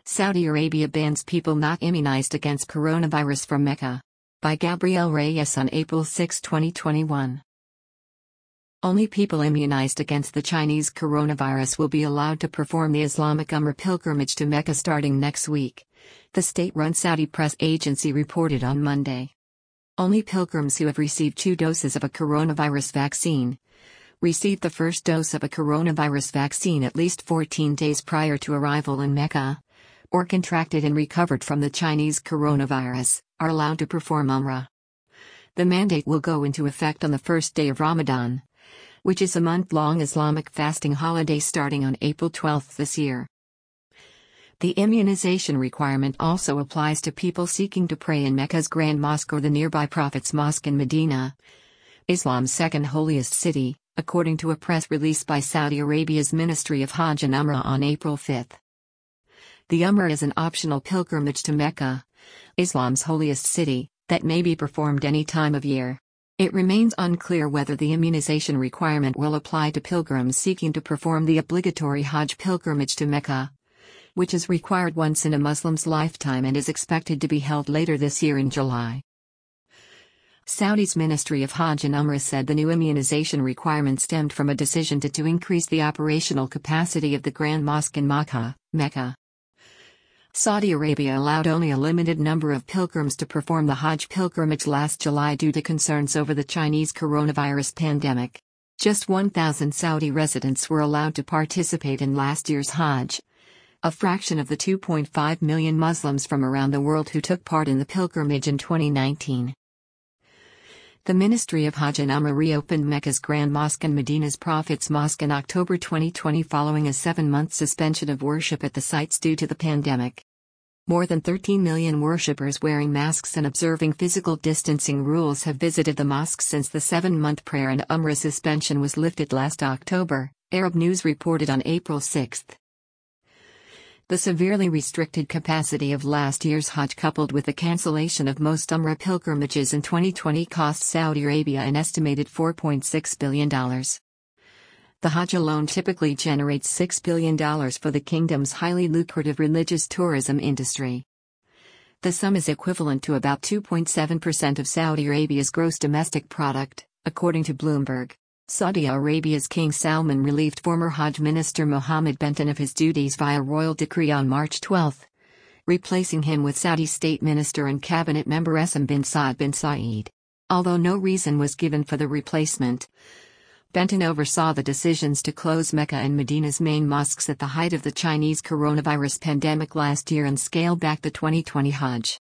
Saudi Arabia bans people not immunized against coronavirus from Mecca. By Gabriel Reyes on April 6, 2021. Only people immunized against the Chinese coronavirus will be allowed to perform the Islamic Umrah pilgrimage to Mecca starting next week, the state-run Saudi press agency reported on Monday. Only pilgrims who have received 2 doses of a coronavirus vaccine, received the first dose of a coronavirus vaccine at least 14 days prior to arrival in Mecca, or contracted and recovered from the Chinese coronavirus, are allowed to perform Umrah. The mandate will go into effect on the first day of Ramadan, which is a month-long Islamic fasting holiday starting on April 12 this year. The immunization requirement also applies to people seeking to pray in Mecca's Grand Mosque or the nearby Prophet's Mosque in Medina, Islam's second holiest city, according to a press release by Saudi Arabia's Ministry of Hajj and Umrah on April 5. The Umrah is an optional pilgrimage to Mecca, Islam's holiest city, that may be performed any time of year. It remains unclear whether the immunization requirement will apply to pilgrims seeking to perform the obligatory Hajj pilgrimage to Mecca, which is required once in a Muslim's lifetime and is expected to be held later this year in July. Saudi's Ministry of Hajj and Umrah said the new immunization requirement stemmed from a decision to increase the operational capacity of the Grand Mosque in Makkah, Mecca. Saudi Arabia allowed only a limited number of pilgrims to perform the Hajj pilgrimage last July due to concerns over the Chinese coronavirus pandemic. Just 1,000 Saudi residents were allowed to participate in last year's Hajj, a fraction of the 2.5 million Muslims from around the world who took part in the pilgrimage in 2019. The Ministry of Hajj and Umrah reopened Mecca's Grand Mosque and Medina's Prophet's Mosque in October 2020 following a 7-month suspension of worship at the sites due to the pandemic. More than 13 million worshippers wearing masks and observing physical distancing rules have visited the mosque since the 7-month prayer and Umrah suspension was lifted last October, Arab News reported on April 6. The severely restricted capacity of last year's Hajj coupled with the cancellation of most Umrah pilgrimages in 2020 cost Saudi Arabia an estimated $4.6 billion. The Hajj alone typically generates $6 billion for the kingdom's highly lucrative religious tourism industry. The sum is equivalent to about 2.7% of Saudi Arabia's gross domestic product, according to Bloomberg. Saudi Arabia's King Salman relieved former Hajj Minister Mohammed Benton of his duties via royal decree on March 12, replacing him with Saudi State Minister and Cabinet member Essam bin Saad bin Saeed. Although no reason was given for the replacement, Benton oversaw the decisions to close Mecca and Medina's main mosques at the height of the Chinese coronavirus pandemic last year and scale back the 2020 Hajj.